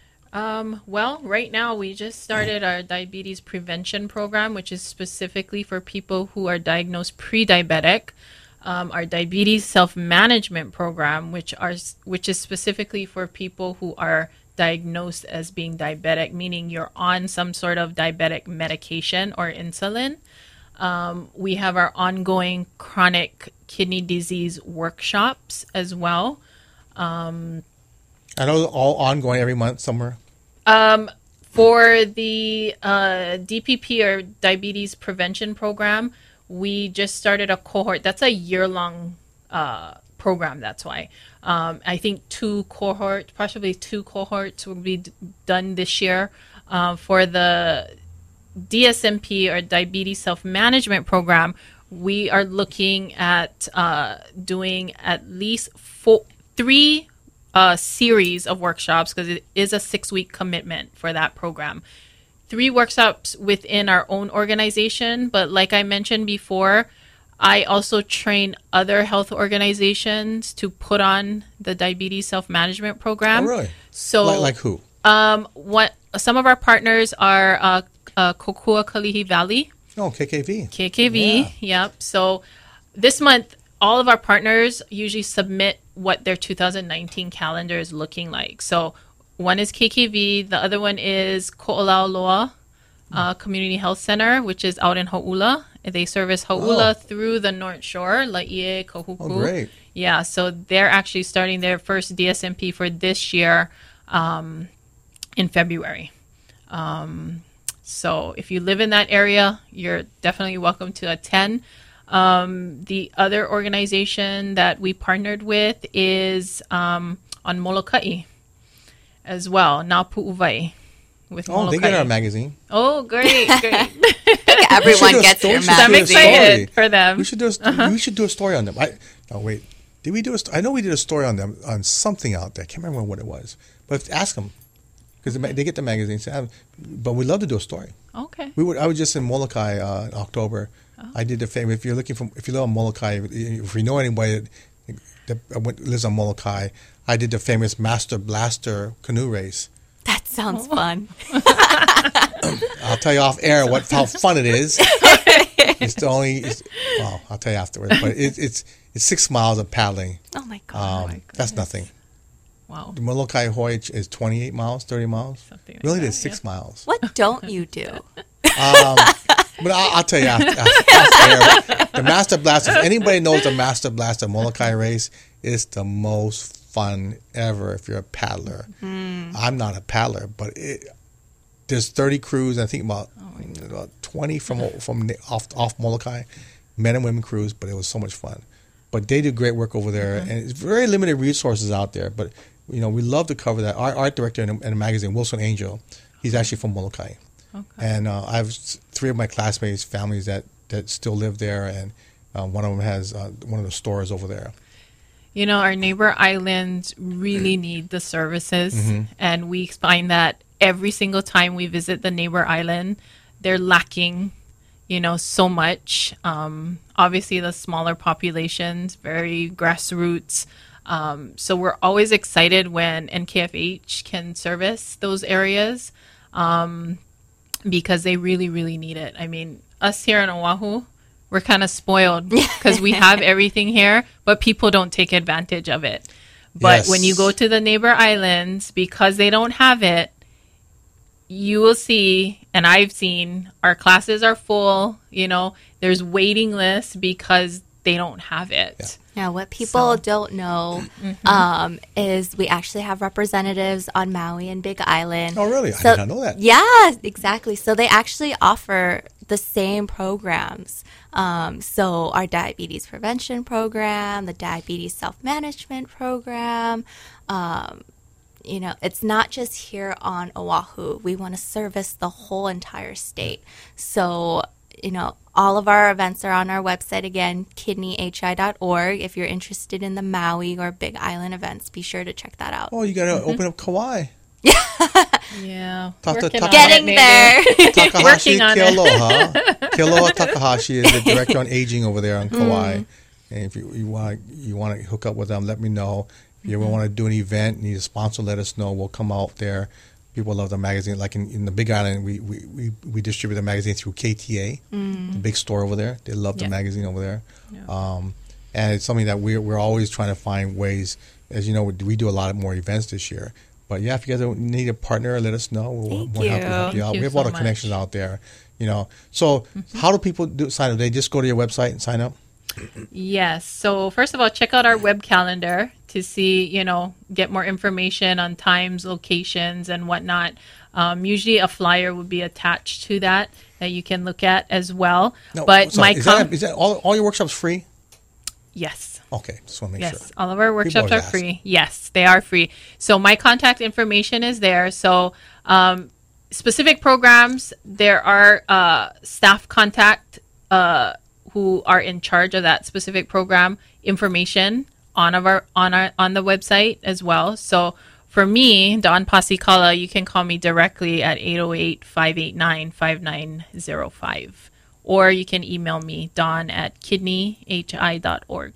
Um, well, right now we just started our diabetes prevention program, which is specifically for people who are diagnosed pre-diabetic. Um, our diabetes self-management program, which are which is specifically for people who are diagnosed as being diabetic, meaning you're on some sort of diabetic medication or insulin. Um, we have our ongoing chronic kidney disease workshops as well. Um, I know all ongoing every month somewhere. Um, for the uh, D P P or diabetes prevention program, we just started a cohort. That's a year-long uh, program. That's why. Um, I think two cohorts, possibly two cohorts will be d- done this year. Uh, for the D S M P or Diabetes Self-Management Program, we are looking at uh, doing at least four, three uh, series of workshops, because it is a six-week commitment for that program. Three workshops within our own organization, but like I mentioned before, I also train other health organizations to put on the diabetes self-management program. Oh, really? So, like, like who? Um, what some of our partners are uh, uh, Kokua Kalihi Valley. Oh, K K V. K K V, yeah. Yep. So this month, all of our partners usually submit what their two thousand nineteen calendar is looking like. So one is K K V, the other one is Ko'olauloa uh, Community Health Center, which is out in Hau'ula. They service Hau'ula oh. through the North Shore, Laie, Kahuku. Oh, great. Yeah, so they're actually starting their first D S M P for this year um, in February. Um, so if you live in that area, you're definitely welcome to attend. Um, the other organization that we partnered with is um, on Molokai as well, Na Pu'uwai. With oh, Molokai. they get our magazine. Oh, great, great. Everyone gets your magazine. I'm excited for them. We should do a, uh-huh. we should do a story on them. I, oh, wait. Did we do a st- I know we did a story on them, on something out there. I can't remember what it was. But ask them. Because they get the magazine. But we'd love to do a story. Okay. We would. I was just in Molokai uh, in October. Oh. I did the favor. If you're looking for, if you live on Molokai, if you know anybody that, that lives on Molokai, I did the famous Master Blaster canoe race. That sounds oh. fun. I'll tell you off air what how fun it is. It's the only. It's, well, I'll tell you afterwards. But it, it's it's six miles of paddling. Oh my god! Um, oh my that's nothing. Wow. The Molokai Hoyich is twenty-eight miles, thirty miles. Something like we only that, did six yeah. miles. What don't you do? Um, but I'll, I'll tell you after, after air. The Master Blaster. If anybody knows the Master Blaster Molokai race, it's the most fun ever if you're a paddler. Mm. I'm not a paddler, but it, there's thirty crews. I think about, oh about twenty from from off off Molokai, men and women crews. But it was so much fun. But they do great work over there, mm-hmm. and it's very limited resources out there. But you know, we love to cover that. Our art director in a, in a magazine, Wilson Angel, he's actually from Molokai, okay. and uh, I have three of my classmates' families that that still live there, and uh, one of them has uh, one of the stores over there. You know, our neighbor islands really need the services, Mhm. and we find that every single time we visit the neighbor island, they're lacking, you know, so much. Um, obviously, the smaller populations, very grassroots. Um, so we're always excited when N K F H can service those areas um, because they really, really need it. I mean, us here in Oahu, we're kind of spoiled because we have everything here, but people don't take advantage of it. But Yes. when you go to the neighbor islands, because they don't have it, you will see, and I've seen, our classes are full. You know, there's waiting lists because they don't have it. Yeah, what people So- don't know Mhm. um, is we actually have representatives on Maui and Big Island. Oh, really? I So- did not know that. Yeah, exactly. So they actually offer the same programs. Um, so our diabetes prevention program, the diabetes self-management program, um, you know, it's not just here on Oahu. We want to service the whole entire state. So, you know, all of our events are on our website again, kidney h i dot org. If you're interested in the Maui or Big Island events, be sure to check that out. Oh, you got to Mhm. open up Kauai. Yeah, Talk to working Taka- on it, Getting maybe. there. Takahashi Working on it. Kealoha. Kealoha Takahashi is the director on aging over there on Kauai. Mm. And if you, you want you want to hook up with them, let me know. If you ever Mhm. want to do an event, need a sponsor, let us know. We'll come out there. People love the magazine. Like in, in the Big Island, we, we, we, we distribute the magazine through K T A, Mm. the big store over there. They love the Yeah. magazine over there. Yeah. Um, and it's something that we're, we're always trying to find ways. As you know, we, we do a lot more events this year. But yeah, if you guys need a partner, let us know. We'll, Thank we'll help you, help you. you out. Thank We you have a lot so of connections much. out there. You know, so how do people do sign up? They just go to your website and sign up. Yes. So first of all, check out our web calendar to see, you know, get more information on times, locations, and whatnot. Um, usually, a flyer would be attached to that that you can look at as well. No, but sorry, my is, com- that, is that all? All your workshops free? yes. Okay, just want to make Yes, sure. all of our workshops always are ask. free. Yes, they are free. So my contact information is there. So um, specific programs, there are uh, staff contact uh, who are in charge of that specific program information on of our on our on the website as well. So for me, Dawn Pasikala, you can call me directly at eight oh eight, five eight nine, five nine oh five. Or you can email me, dawn at kidney h i dot org.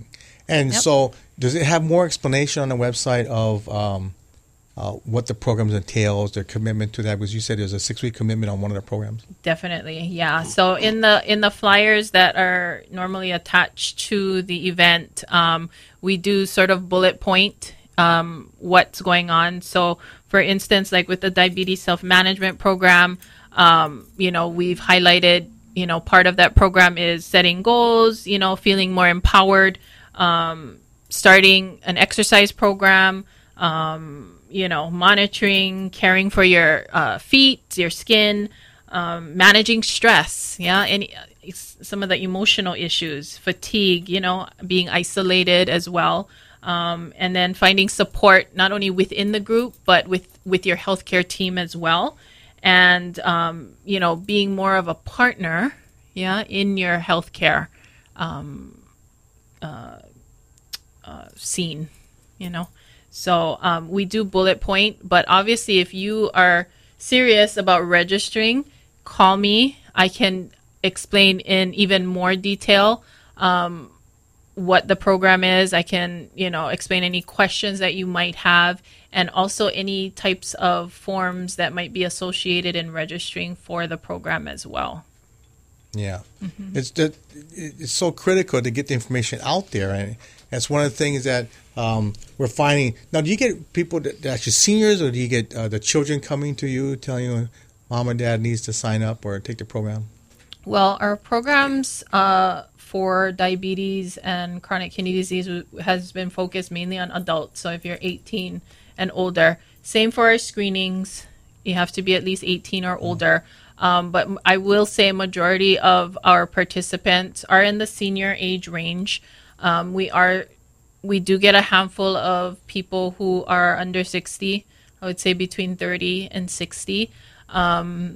And Yep. so, does it have more explanation on the website of um, uh, what the programs entails, their commitment to that? Because you said there's a six-week commitment on one of the programs. Definitely, yeah. So in the in the flyers that are normally attached to the event, um, we do sort of bullet point um, what's going on. So, for instance, like with the diabetes self management program, um, you know, we've highlighted, you know, part of that program is setting goals, you know, feeling more empowered, um, starting an exercise program. Um, you know, monitoring, caring for your uh, feet, your skin, um, managing stress, yeah, and some of the emotional issues, fatigue, you know, being isolated as well, um, and then finding support not only within the group but with with your healthcare team as well, and um, you know, being more of a partner, yeah, in your healthcare um, uh, uh, scene, you know. So um, we do bullet point, but obviously if you are serious about registering, call me. I can explain in even more detail um, what the program is. I can, you know, explain any questions that you might have, and also any types of forms that might be associated in registering for the program as well. Yeah, it's that it's so critical to get the information out there, and that's one of the things that um, we're finding. Now, do you get people that, that actually seniors, or do you get uh, the children coming to you telling you mom or dad needs to sign up or take the program? Well, our programs uh, for diabetes and chronic kidney disease has been focused mainly on adults. So if you're eighteen and older, same for our screenings. You have to be at least eighteen or older. Um, but I will say a majority of our participants are in the senior age range. Um, we are, we do get a handful of people who are under sixty. I would say between thirty and sixty. Um,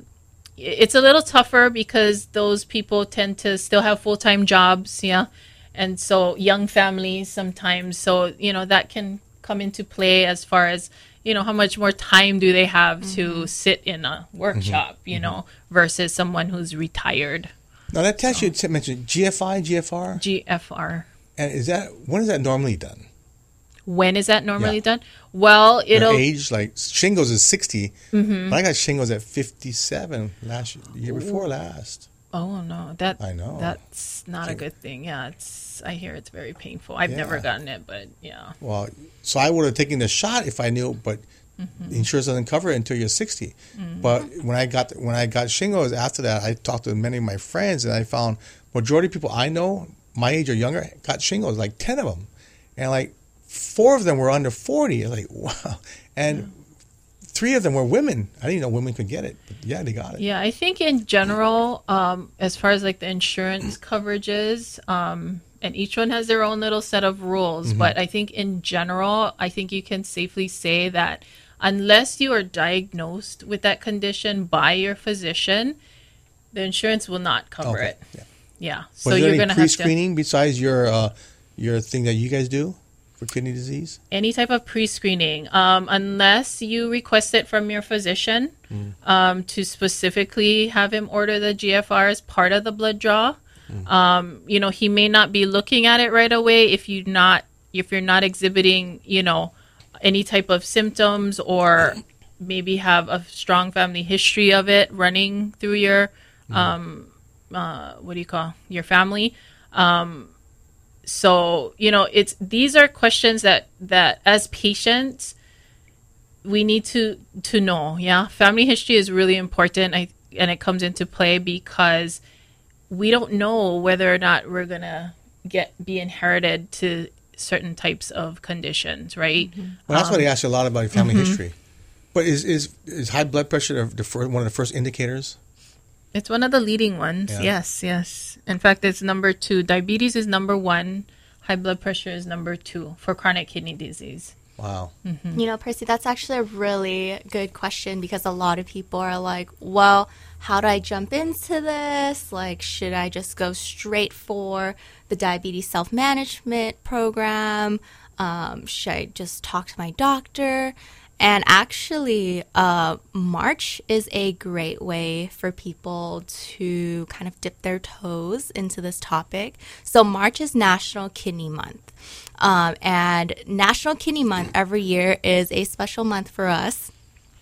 it's a little tougher because those people tend to still have full-time jobs, yeah, and so young families sometimes. So you know that can come into play as far as you know how much more time do they have mm-hmm. to sit in a workshop, mm-hmm. you know, mm-hmm. versus someone who's retired. Now that test so. you mentioned G F I, G F R, G F R. And is that when is that normally done? When is that normally yeah. done? Well, it'll... Your age, like, shingles is sixty, mm-hmm. but I got shingles at fifty-seven last year, year before last. Oh, no. That, I know. That's not so, a good thing. Yeah, it's. I hear it's very painful. I've yeah. never gotten it, but yeah. Well, so I would have taken the shot if I knew, but mm-hmm. insurance doesn't cover it until you're sixty. Mm-hmm. But when I got when I got shingles after that, I talked to many of my friends, and I found majority of people I know, my age or younger, got shingles, like ten of them. And, like, four of them were under forty. Like, wow. And yeah. three of them were women. I didn't even know women could get it. But yeah, they got it. Yeah, I think in general, um, as far as like the insurance coverages, um, and each one has their own little set of rules. Mm-hmm. But I think in general, I think you can safely say that unless you are diagnosed with that condition by your physician, the insurance will not cover okay. it. Yeah. yeah. So you're going to have pre-screening besides your uh, your thing that you guys do? For kidney disease? Any type of pre-screening, um, unless you request it from your physician mm. um, to specifically have him order the G F R as part of the blood draw. Mm. Um, you know, he may not be looking at it right away if you not if you're not exhibiting, you know, any type of symptoms or maybe have a strong family history of it running through your mm. um, uh, what do you call your family. Um, So, you know, it's these are questions that, that as patients, we need to, to know. Yeah. Family history is really important. I, and it comes into play because we don't know whether or not we're going to get be inherited to certain types of conditions, right? Mm-hmm. Well, that's um, why they ask you a lot about your family mm-hmm. history. But is, is, is high blood pressure the, the first, one of the first indicators? It's one of the leading ones. Yeah. Yes, yes. In fact, it's number two. Diabetes is number one. High blood pressure is number two for chronic kidney disease. Wow. Mm-hmm. You know, Percy, that's actually a really good question because a lot of people are like, well, how do I jump into this? Like, should I just go straight for the diabetes self-management program? Um, should I just talk to my doctor? And actually, uh, March is a great way for people to kind of dip their toes into this topic. So March is National Kidney Month. Um, and National Kidney Month every year is a special month for us.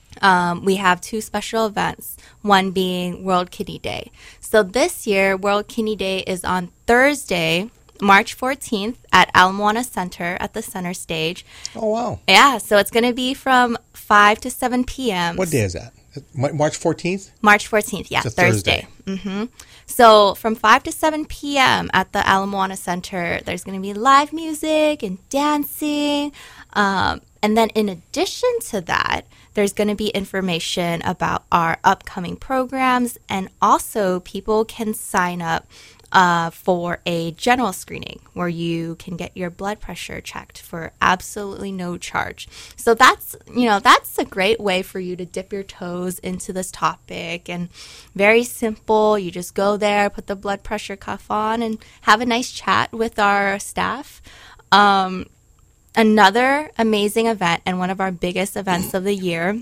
Um, we have two special events, one being World Kidney Day. So this year, World Kidney Day is on Thursday, March fourteenth at Ala Moana Center at the center stage. Oh, wow. Yeah, so it's going to be from five to seven p.m. What day is that? March fourteenth? March fourteenth, yeah, it's a Thursday. Thursday. Mm-hmm. So from five to seven p.m. at the Ala Moana Center, there's going to be live music and dancing. Um, and then in addition to that, there's going to be information about our upcoming programs, and also people can sign up Uh, for a general screening where you can get your blood pressure checked for absolutely no charge. So that's, you know, that's a great way for you to dip your toes into this topic, and very simple. You just go there, put the blood pressure cuff on, and have a nice chat with our staff. Um, another amazing event, and one of our biggest events of the year,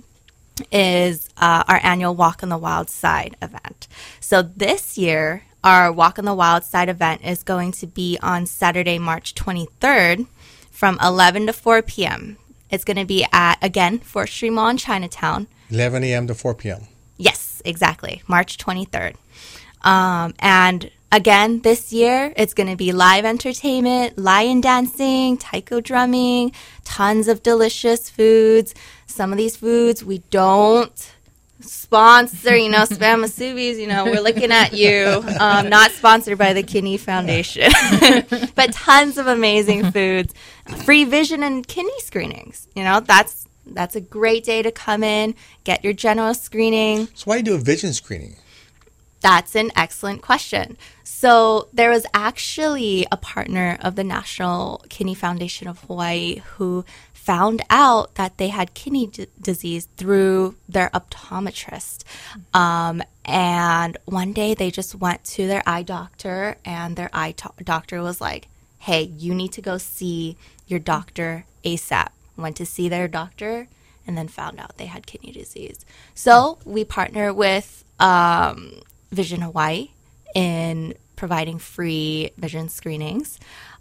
is uh, our annual Walk on the Wild Side event. So this year, our Walk on the Wild Side event is going to be on Saturday, March twenty-third from eleven to four p.m. It's going to be at, again, Fourth Street Mall in Chinatown. eleven a.m. to four p.m. Yes, exactly. March twenty-third. Um, and again, this year, it's going to be live entertainment, lion dancing, taiko drumming, tons of delicious foods. Some of these foods we don't sponsor, you know, Spam Musubis, you know, we're looking at you. Um, not sponsored by the Kidney Foundation. But tons of amazing foods. Free vision and kidney screenings. You know, that's that's a great day to come in, get your general screening. So why do you do a vision screening? That's an excellent question. So there was actually a partner of the National Kidney Foundation of Hawaii who found out that they had kidney d- disease through their optometrist. Um, and one day they just went to their eye doctor, and their eye to- doctor was like, hey, you need to go see your doctor ASAP. Went to see their doctor and then found out they had kidney disease. So we partner with um, Vision Hawaii in providing free vision screenings.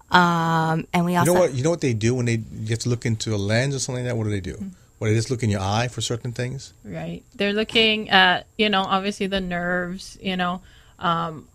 Um, and we also... You know what, you know what they do when they you have to look into a lens or something like that? What do they do? Mm-hmm. What, they just look in your eye for certain things? Right. They're looking at, you know, obviously the nerves, you know, um,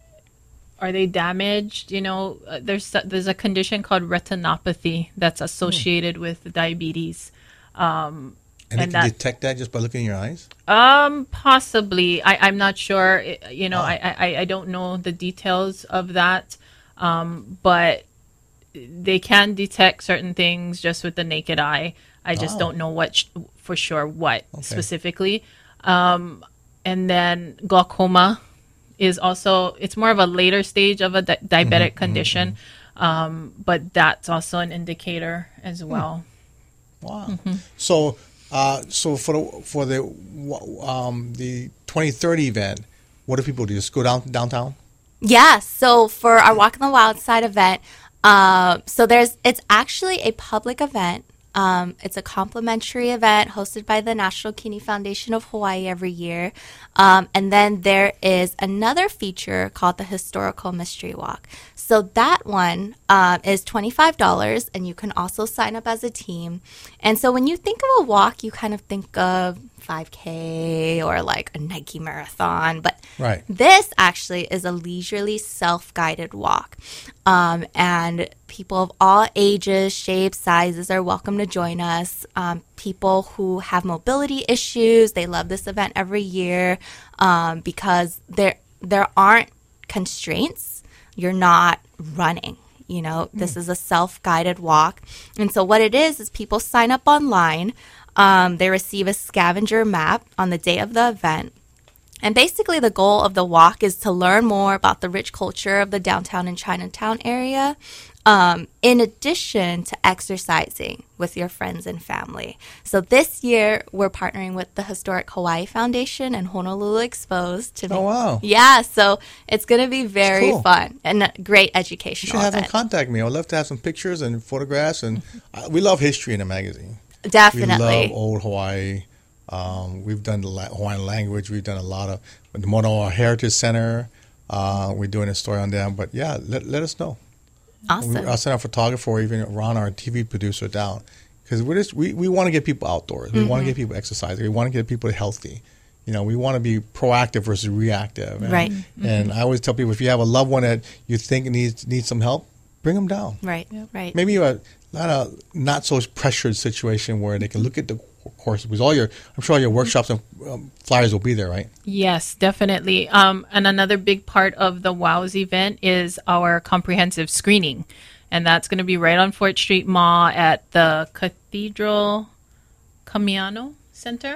are they damaged? You know, uh, there's there's a condition called retinopathy that's associated mm. with diabetes. Um, and, and they can that, detect that just by looking in your eyes? Um, possibly. I, I'm not sure. It, you know, oh. I, I, I don't know the details of that. Um, but they can detect certain things just with the naked eye. I just oh. don't know what sh- for sure what okay. specifically. Um, and then glaucoma is also, it's more of a later stage of a di- diabetic mm-hmm, condition. Mm-hmm. Um, but that's also an indicator as well. Wow. Mm-hmm. So, uh, so for the, for the, um, the twenty thirty event, what do people do? Just go down downtown? Yeah. So for our Walk on the Wild Side event, uh, so there's, it's actually a public event. Um, it's a complimentary event hosted by the National Kidney Foundation of Hawaii every year. Um, and then there is another feature called the Historical Mystery Walk. So that one um, is twenty-five dollars, and you can also sign up as a team. And so when you think of a walk, you kind of think of five K or like a Nike marathon. But right. this actually is a leisurely self-guided walk. Um, and people of all ages, shapes, sizes are welcome to join us. Um, people who have mobility issues, they love this event every year um, because there there aren't constraints. You're not running. You know, mm. this is a self-guided walk. And so what it is is people sign up online. Um, they receive a scavenger map on the day of the event. And basically the goal of the walk is to learn more about the rich culture of the downtown and Chinatown area, um, in addition to exercising with your friends and family. So this year, we're partnering with the Historic Hawaii Foundation and Honolulu Exposed. To oh, wow. Yeah, so it's going to be very cool. fun and a great educational You should have event. them contact me. I would love to have some pictures and photographs. And uh, we love history in the magazine. Definitely. We love old Hawaii. Um, we've done the la- Hawaiian language. We've done a lot of the Manoa Heritage Center. Uh, we're doing a story on them. But yeah, let, let us know. Awesome. We, I'll send a photographer or even Ron, our T V producer, down. Because we just we, we want to get people outdoors. We mm-hmm. want to get people exercising. We want to get people healthy. You know, we want to be proactive versus reactive. And, right. And mm-hmm. I always tell people, if you have a loved one that you think needs needs some help, bring them down. Right. Yep. Right. Maybe a not a not so pressured situation where they can look at the course, because all your I'm sure all your workshops and um, flyers will be there, right? Yes, definitely. Um, and another big part of the WOWS event is our comprehensive screening, and that's going to be right on Fort Street Mall at the Cathedral Kamiano Center,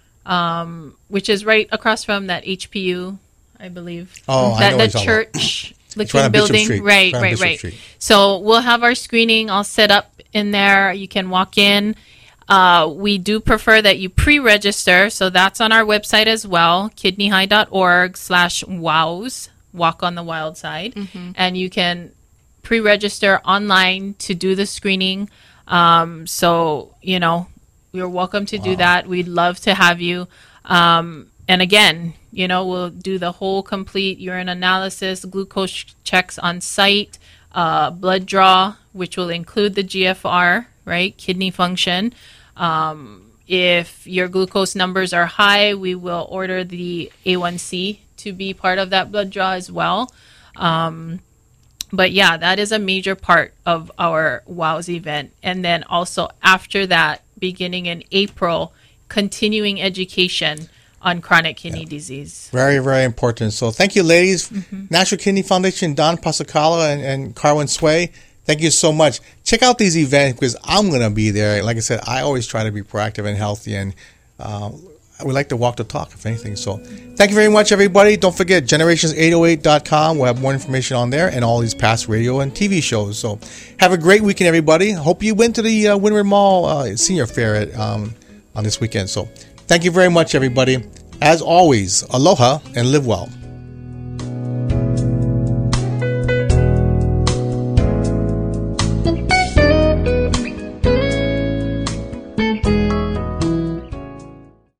um, which is right across from that H P U, I believe. Oh, that, I know the church looking right building. Right, right, right, right. Street. So we'll have our screening all set up in there. You can walk in. Uh, we do prefer that you pre-register, so that's on our website as well, kidney high dot org slash wows, Walk on the Wild Side, mm-hmm. and you can pre-register online to do the screening. Um, so, you know, you're welcome to wow. do that. We'd love to have you. Um, and again, you know, we'll do the whole complete urine analysis, glucose checks on site, uh, blood draw, which will include the G F R, right, kidney function. Um, if your glucose numbers are high, we will order the A one C to be part of that blood draw as well. Um, but yeah, that is a major part of our WOWS event. And then also after that, beginning in April, continuing education on chronic kidney yeah. disease. Very, very important. So thank you, ladies. Mm-hmm. National Kidney Foundation, Don Pasacala and, and Carwin Sway. Thank you so much. Check out these events because I'm going to be there. Like I said, I always try to be proactive and healthy. And uh, we like to walk the talk, if anything. So thank you very much, everybody. Don't forget, generations eight oh eight dot com. We'll have more information on there and all these past radio and T V shows. So have a great weekend, everybody. Hope you went to the uh, Windward Mall uh, Senior Fair at, um, on this weekend. So thank you very much, everybody. As always, aloha and live well.